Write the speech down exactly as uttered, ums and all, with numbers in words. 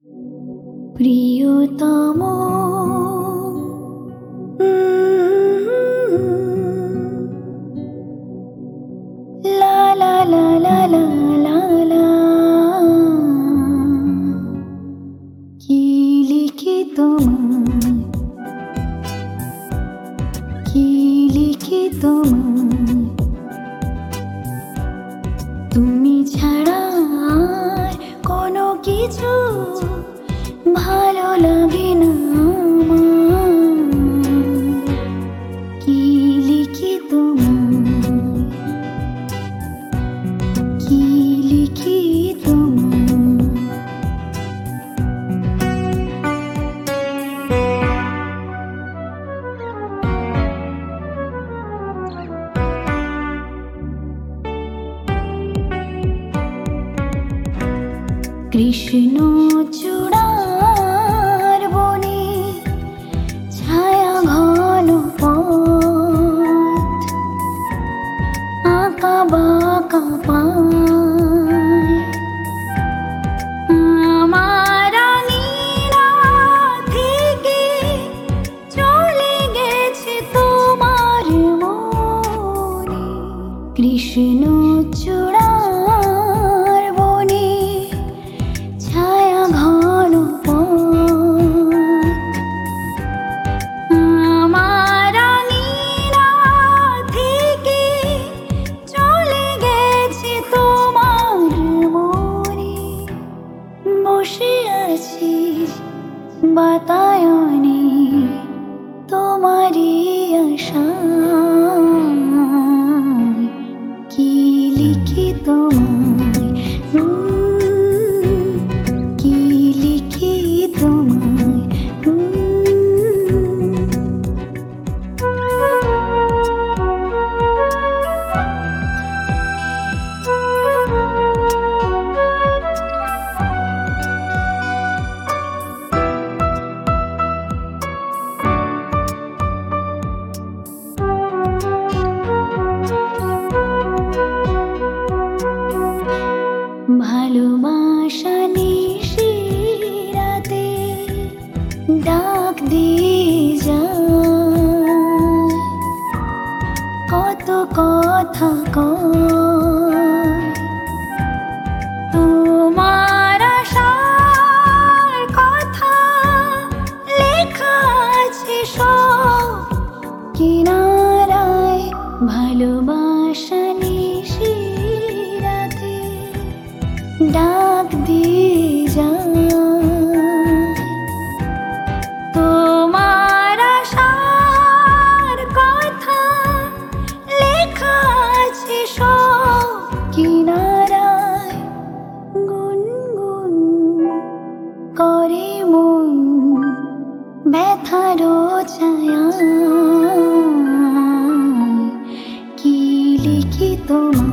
প্রিয়তম লা লা লা লা লা লা লা কি লিখি তোমায়, কি লিখি তোমায়, তুমি ছাড়া আর কোনো কিছু ভালো লাগে না আমার। কি লিখি তোমায়, কি লিখি তোমায়। কৃষ্ণ চূড়ার বনে ছায়া ঘন পথ, আঁকা বাঁকা পায় আমার আঙিনা থেকে চলে গেছে তোমার মনে। কৃষ্ণ চূড়ার বনে ছায়া ঘন পথ, আমার আঙিনা থেকে চলে গেছে তোমার মনে। বসে আছি বাতায়নে তোমারই আশায়, কি লিখি তোমায়, কি লিখি তোমায়। ভালোবাসা নিশিরাতে ডাক দিয়ে যায়, কত কথা কয় তোমার আশার কথা লেখা আছে সব কিনারায়। ভালোবাসা নিশিরাতে ডাক দিয়ে যায়, তোমার আশার কথা লেখা আছে সব কিনারায়। গুনগুন করে মন ব্যথারও ছায়ায়, কি লিখি তোমায়।